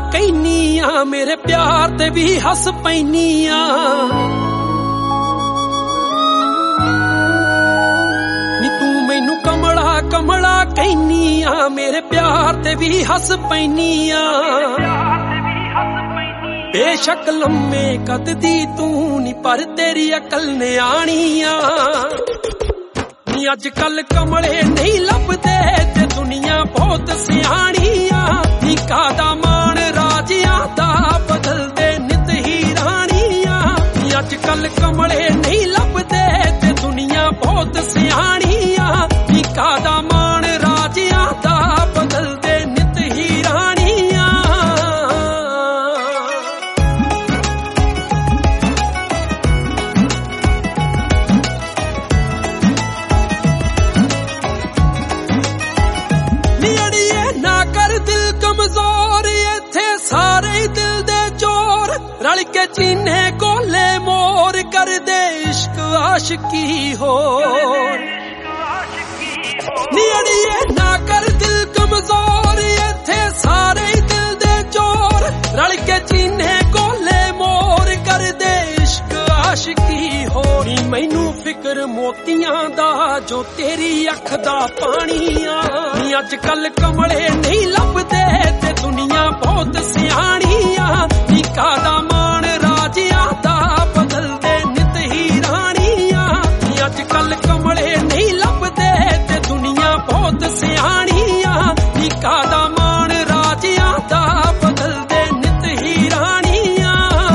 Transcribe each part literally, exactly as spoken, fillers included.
कहनी आ मेरे प्यार ते भी हस पैनी आ नी तू मैनू कमला कमला कहनी आ मेरे प्यार ते भी हस पैनी आ बेशक लम्मे कद दी तू नी पर तेरी अकल ने आनी आ नी अजकल कमले नहीं लभदे ते दुनिया बहुत सियाणी आ नी कादा मान राजियां दा बदलदे नित ही राणियां नी अजकल कमले नहीं लभदे ते दुनिया बहुत सियाणी आ नी कादा मान राजियां दा बदलदे नित ही राणियां कमजोर इत्थे सारे दिल दे चोर रल के चीने कोले मोर कर दे इश्क आशिकी होर नियड़िए ना कर दिल कमजोर इत्थे सारे दिल दे चोर रल के चीने कोले मोर कर दे इश्क आशिकी होर मैनू फिक्र मोतियां दा जो तेरी अख दा पानी आ नी अजकल कमले नहीं लभदे ते दुनिया बहुत सियाणी आ नी कादा मान राजियां दा बदलदे नित ही राणियां नी अजकल कमले नहीं लभदे ते दुनिया बहुत सियाणी आ नी कादा मान राजियां दा बदलदे नित ही राणियां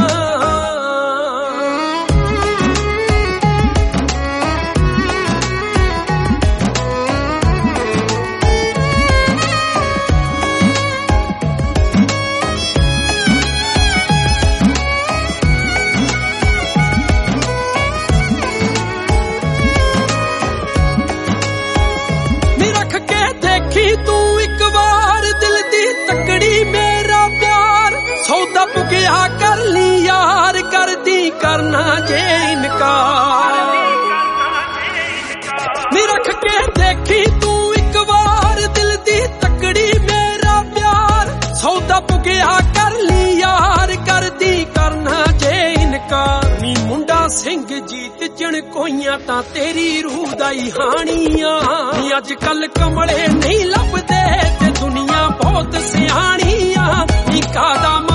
तू एक बार दिल दी तकड़ी मेरा प्यार सौदा पुगिया कर ली यार कर दी करना जे इनकार नी रख के देखी तू एक बार दिल दी तकड़ी मेरा प्यार सौदा पुगिया कर ली यार कर दी करना जे इनकार नी मुंडा सिंह जीत जन कोइयां तां तेरी रूह दा ही हानियां नी अजकल कमले नहीं लभदे ते दुनिया बहुत सियाणी आ नी कादा